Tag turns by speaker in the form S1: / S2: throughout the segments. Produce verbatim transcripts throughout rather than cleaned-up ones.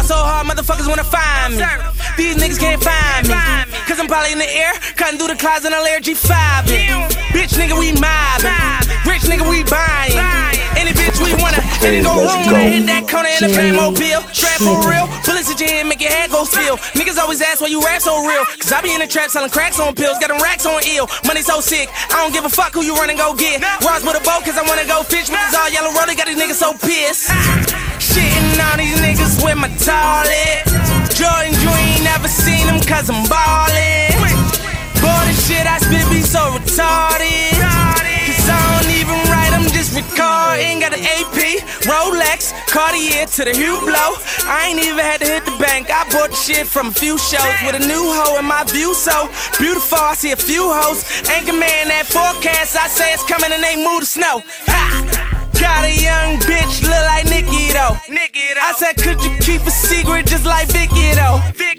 S1: so hard, motherfuckers wanna find me. These niggas can't find me, cause I'm probably in the air, cutting through the clouds in a Lair G five. Bitch nigga, we mobbing. Rich nigga, we buying. Any bitch we wanna, any go home when I hit that corner in the Batmobile. Trap for real, bullets at your head, make your head go still. Niggas always ask why you rap so real, cause I be in the trap selling cracks on pills, got them racks on ill. Money so sick, I don't give a fuck who you run and go get. Ross with a boat, cause I wanna go fish, but it's all yellow road, got these niggas so pissed. Shitting on these niggas with my toilet. Jordan, you ain't never seen them cause I'm ballin'. Boy, the shit I spit be so retarded, cause I don't even write, I'm just recording. Got an A P, Rolex, Cartier to the Hublot. I ain't even had to hit the bank, I bought the shit from a few shows. With a new hoe in my view so beautiful, I see a few hoes. Anchorman, that forecast, I say it's coming and they move the snow. Ha! Got a young bitch, look like Nicki though. I said, could you keep a secret just like Vicky though?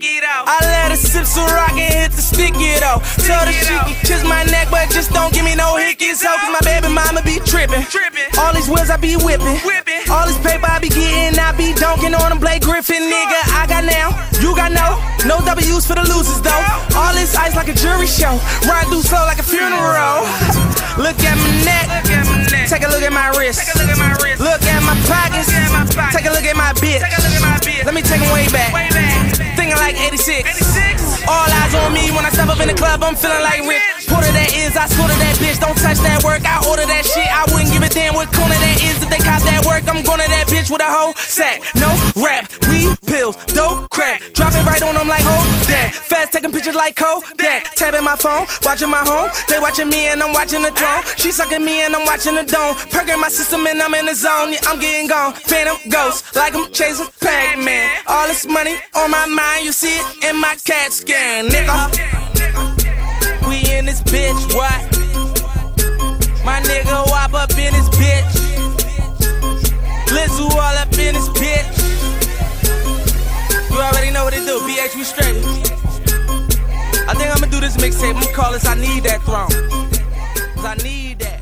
S1: I let her sip some rock and hit the sticky though. Told her she can kiss my neck, but just don't give me no hickeys. So, cause my baby mama be trippin'. All these wheels I be whippin'. All this paper I be getting, I be dunking on them Blake Griffin. Nigga, I got now, you got no. No W's for the losers though. All this ice like a jury show. Ride through slow like a funeral. Look at my neck, take a look at my wrist. Look at my pockets, take a look at my bitch. Let me take them way back, thinking like eighty-six. All eyes on me when I step up in the club, I'm feeling like Rick. Porter that is, I swear to that bitch, don't touch that work. I order that shit, I wouldn't give a damn what corner that is. If they cop that work, I'm going to that bitch with a whole sack. No rap, weed, pills, dope, crack. Drop it right on them like, hold that. Fast taking pictures like Kodak. Tapping my phone, watching my home. They watching me and I'm watching the throne. She sucking me and I'm watching the dome. Perking my system and I'm in the zone. Yeah, I'm getting gone. Phantom ghost, like I'm chasing Pac-Man. All this money on my mind, you see it in my CAT scan, nigga. We in this bitch, what? My nigga wop up in this bitch. Lizzo all up in this bitch. You already know what it do, B H, we straight. I think I'ma do this mixtape, I'ma call this I Need That Throne. Cause I need that.